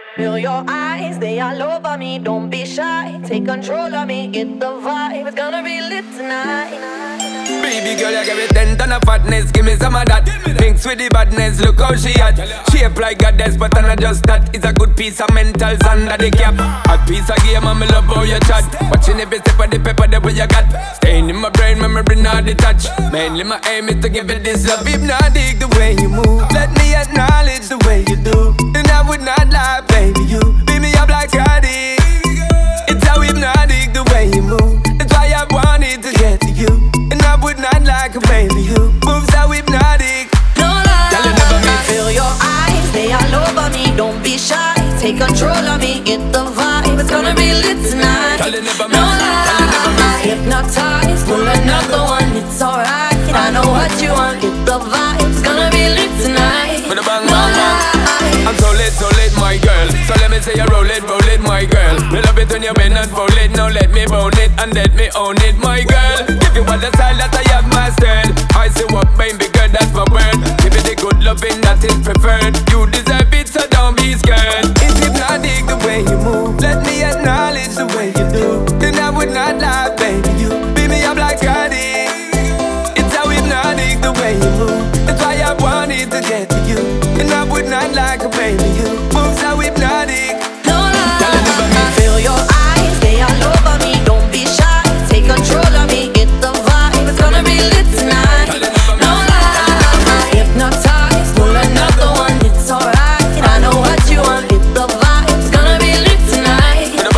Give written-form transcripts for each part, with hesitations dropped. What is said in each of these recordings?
Feel your eyes, they all over me. Don't be shy, take control of me. Get the vibe, it's gonna be lit tonight. Baby girl, you give me 10 ton of fatness. Give me some of that. Mix with the badness, look how she at. Shape like goddess, but I'm not just that. It's a good piece of mentals under the cap. A piece of game, and me love how you chat. Watching every step of the pepper that what you got. Staying in my brain, memory not detached. Mainly my aim is to give it this love. Hypnotic the way you move. Let me acknowledge the way you do. And I would not lie, baby, you beat me up like Cardi. It's how hypnotic the way you move. That's why I wanted to get to you. And I would not like a baby, you moves so hypnotic. No lie, feel your eyes, they all over me. Don't be shy, take control of me. Get the vibe, it's gonna be lit tonight. No lie, hypnotized, pull another one, it's alright. I know what you want, get the vibe, it's gonna be lit tonight. No lie, I'm so lit, my girl. So let me say you roll it, my girl. Me love it when you bend and fold it. Now let me bone it and let me own it, my girl. Give you all the style that I have mastered. I say what, baby girl, that's my word. Give you the good loving that is preferred. You deserve it, so don't be scared. It's hypnotic the way you move. Let me acknowledge the way you do. Then I would not lie, baby, you beat me up like Cardi. It's how hypnotic the way you move. That's why I wanted to get to you. And I would not like a baby, you move so hypnotic. no lie, feel your eyes, they all over me. Don't be shy, take control of me. Get the vibe, it's gonna be lit tonight. No lie, hypnotized, pull another one, it's alright. I know what you want, get the vibe, it's gonna be lit tonight. No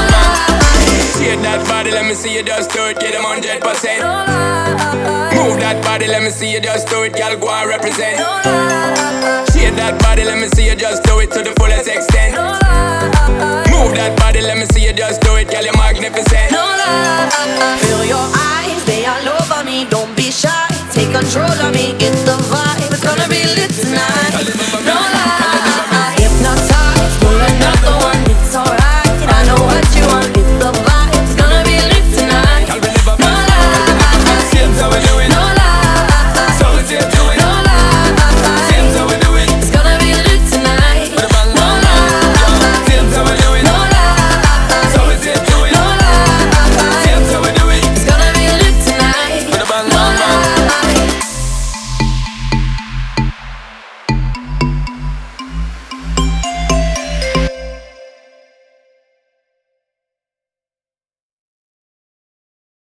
lie, See that body, let me see you just do it, get them 100%. no lie, Move that body, let me see you just do it, girl, go and represent. no lie, Shake that body, let me see you just do it to the fullest extent. no lie, Move that body, let me see you just do it, girl, you're magnificent. no lie. Feel your eyes, they all over me. Don't be shy, take control of me. Get the vibe.